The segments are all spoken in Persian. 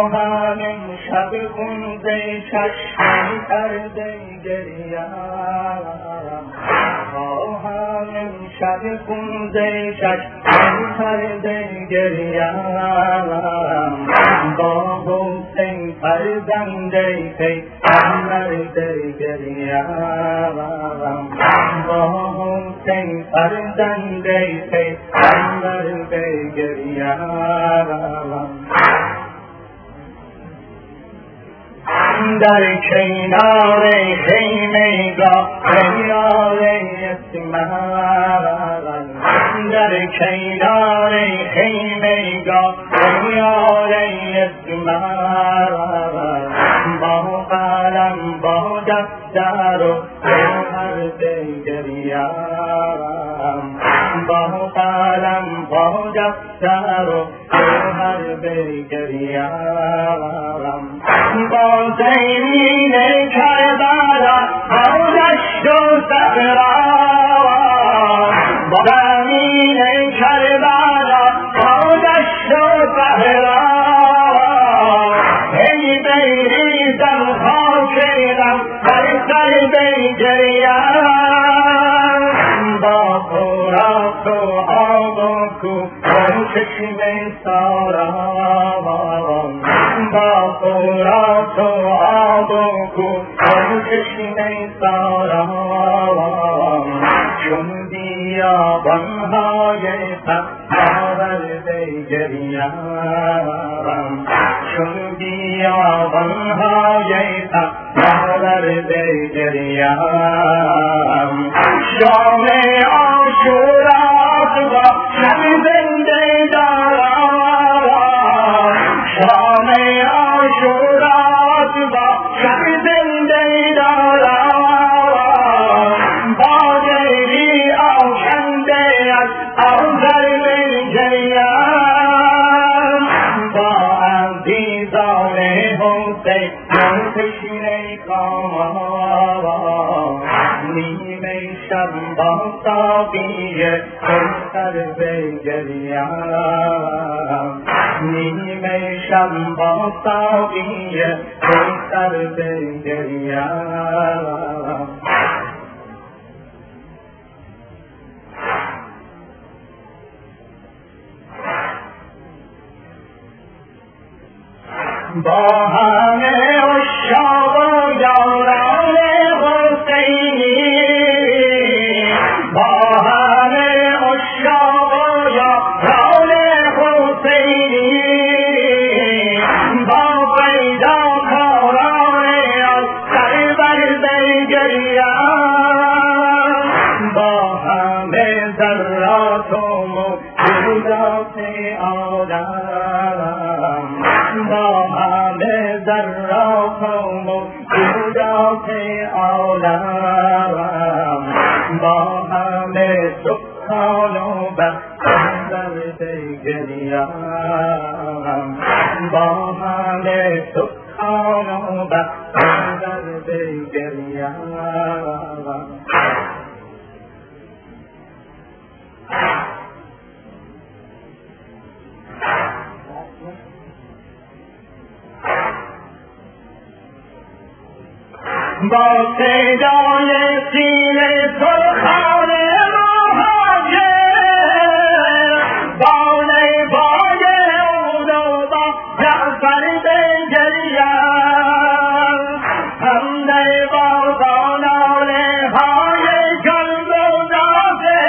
هم شب خونده چشم کرده گریم خواهم شب خونده چشم کرده گریم با حسین فرزنده پیغمبر گریم با حسین فرزنده پیغمبر گریم در کنار خیمه گاه کنار اسمم در کنار خیمه گاه کنار اسمم با قلم با دفتر و هر بگریم با قلم با دفتر و هر بگریم با زمین کربلا با دشت و صحرا با زمین کربلا با دشت و صحرا ای بریزم خاکرم بر سر بگریم با خوراک و آب و کوه و چشم سارا با خوراک و آب و کوه و چشم سارا چون بیابانهای پهناور بگریم چون بیابانهای پهناور بگریم شام عاشورات با شب زنده دارم شام عاشورات با شب زنده دارم با دلی آکنده از آذر بگریم با عزیزان حسین تشنه کام نیمه شب با ساقی کوثر بگریم نیمه شب با ساقی کوثر بگریم با همه عشاق و یاران حسینی با همه عشاق و یاران حسینی با پیداکاران از سرور بگریم با همه ذرات و موجودات عالم با همه ذرات و موجودات عالم با همه سکان و بندر بگریم با همه سکان و بندر بگریم با صدای سیل سرخان مهاجر با نیبای عود و با جعفر بگریم هم نیبازان ناله های جلگزاده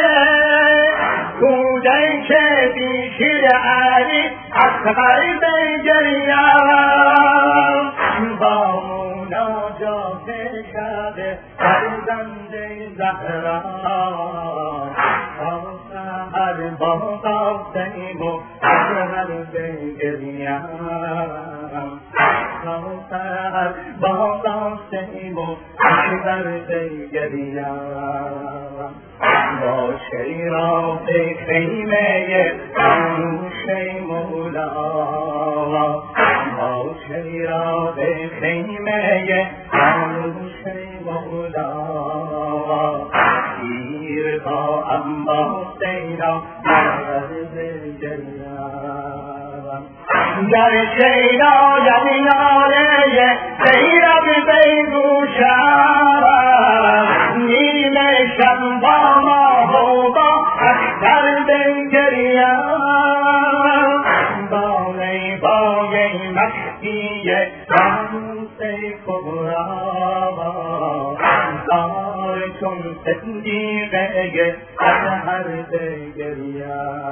کودک بیشیر علی اصغر بگریم با مناجات شب فرزند زهرا تا سحر با قاسم و اصغر بگریم تا سحر با قاسم و اصغر بگریم با شیرات خیمه خاموش مولا با شیرات خیمه خاموش مولا پیر با انبا سیرا مرد جریم در شیدایم ناله سیرم بگو شب نیمه شب با ماه و با اختر بگریم بای مخفی شمس کبرا دار چون صدیقه اطهر بگریم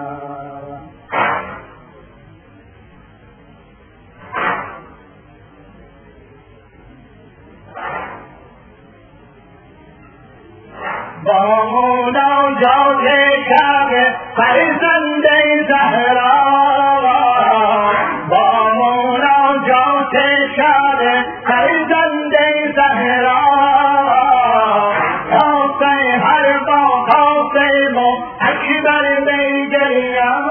با مولا جان کعبه فرزند زهرا با مولا جان کعبه فرزند زهرا کاسه هر با کاسه ما اکبر بگریم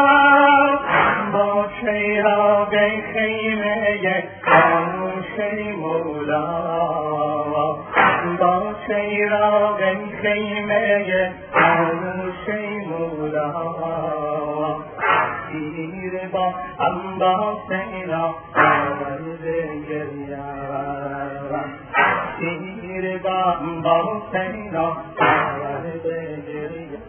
با چراغ خیمه خاموش مولا با چراغ خیمه خاموش مولا شیر با انباسینا آورد گریم شیر با انباسینا آورد گریم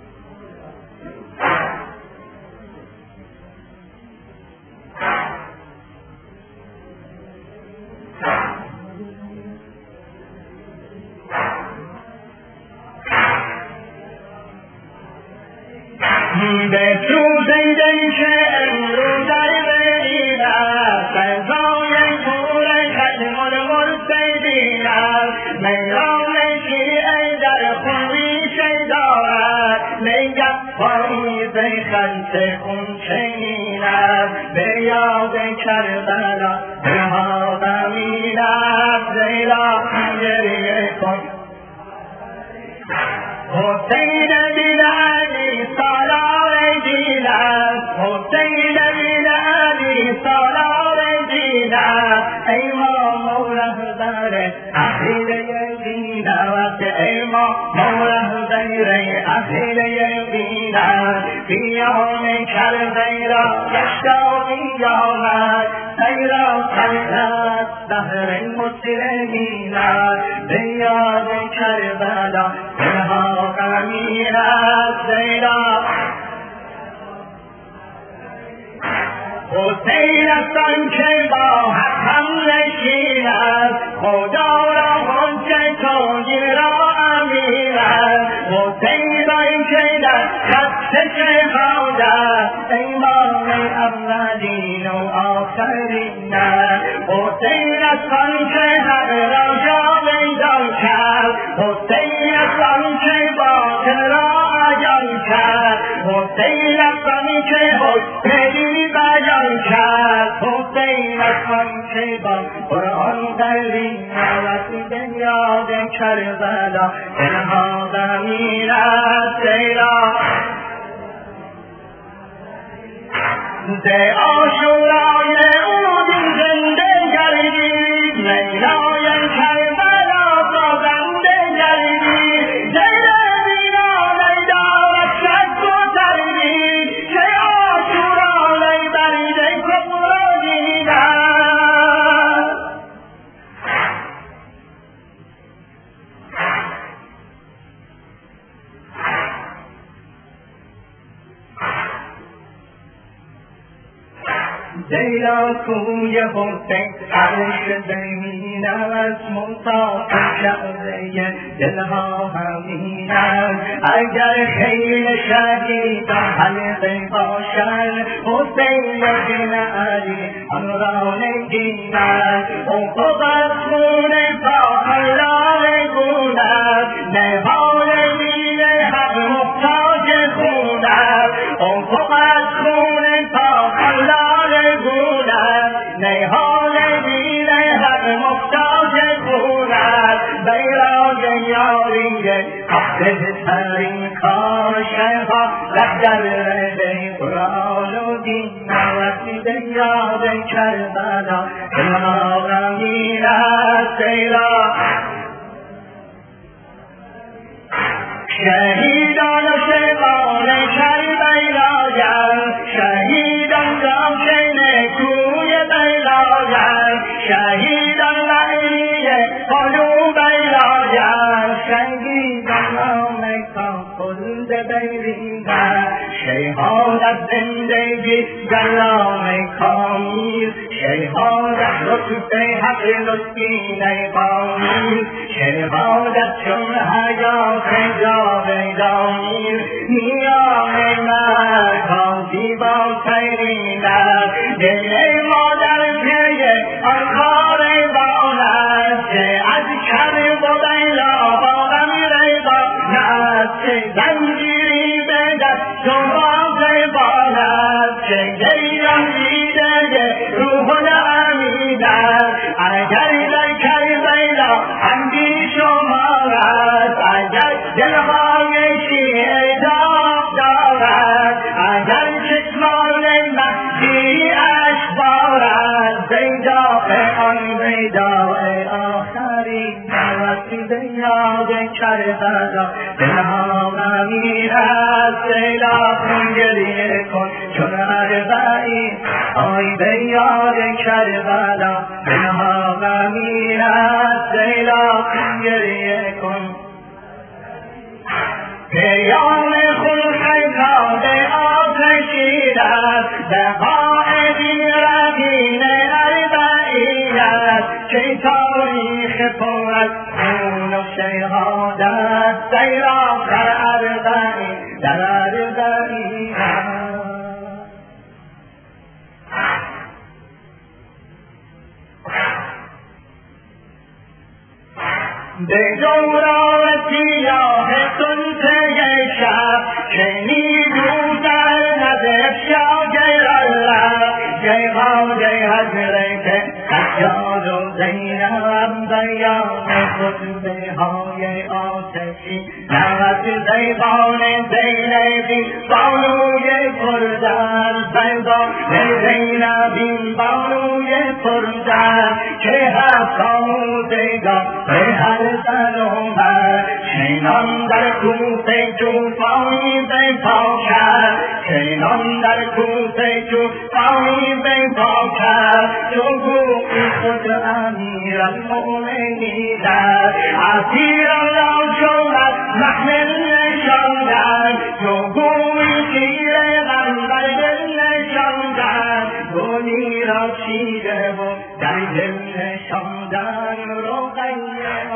به سوزنده که امروز در برین است سزای پور ختم المرسلین است میران شیعه در خوی شیدارد میگه پاییز خلط خونچین است به یاد کربلا دلها غمین است زیرا گریه کن حسین بن علی سالار دین است حسین بن علی سالار دین است ای ما رهبر اهل دین است ای ما رهبر اهل دین است بیان کربی را گشتابی آمد سیرا خلقت دهر مسلمین است بیان کربلا دلها غمین است زیرا حسین است آنکه با حق هم نشین است خدا را حجت توی را امین است حسین آنکه در خط شهاد است امام اولین و آخرین است حسین است آنکه حق را جا میدان کرد حسین است آنکه باطل را عیان کرد حسین است آنکه حسینی بیان کرد حسین است آنکه با قرآن قرین است بنیاد کربلا دلها غمین است زیرا ز عاشورای او زنده گردید لیلای کربلا سازنده گردید زیر بینا لیلا و شک و تردید که عاشورا لی برید کبرا دیدن زیرا کوی حسین عرش زمین است مسافر شعبه دلها همین است اگر خیل شهید حلقه باشد حسین بن علی امران دین است افق از خون پاکلار گون است نهال دین حق محتاج خون است افق از خون پاکلار گون است نهال دین حق محتاج خون است بیرای یاری بهترین کاشفا لشکر به قرآن و دین وقتی به یاد کربلا دلها غمین است زیرا شهیدان و شیطان کربلا شهیدان را که نکو شیرین‌تر شهادت زندگی گلام کامیز شهادت لطف حق لطفینه بامیز شهادت چون حیات جاودانیز نیام مردان زیبا سیرین‌تر دل مادر پی آن کار بانست که از کرب و بیلا با غمیر بانست که زنجیری به دست و باز بانست که گریان دیده روح الامین است اگر در کربلا اندیش و مارد اگر دلهای شیعه داغ دارد اگر چشمان مهدی اش بارد بیداء آن بیداء آخرین رسیده یاد کربلا دلها غمیر است لیلا کن گریه کن چون اربعین آی به یاد کربلا دلها غمیر است لیلا کن گریه کن پیام خلقیات آتشین است بقای دین رهین اربعین است که تاریخ پر از خون و شهادت سیرا در اربعین در اربعین به دوران سیاه سلطه شب شنیدو در نظر شاگر الله جای خواجه حضرت سجاد و زینب بیان خطبه های آتشی نوت زیبان زینبی بانوی پردر زیبان زینبی بانوی پردر که هست آموزگار به هر زن و مرد شینان در کوفه جوفانی بپا کرد شینان در کوفه جوفانی بپا کرد چون گوی خود امیر المؤمنین اسیران را شد محمل نشاندن چون گوی شیر غمبر دل نشاندن گویی را شیره و در دل نشاندن رقیه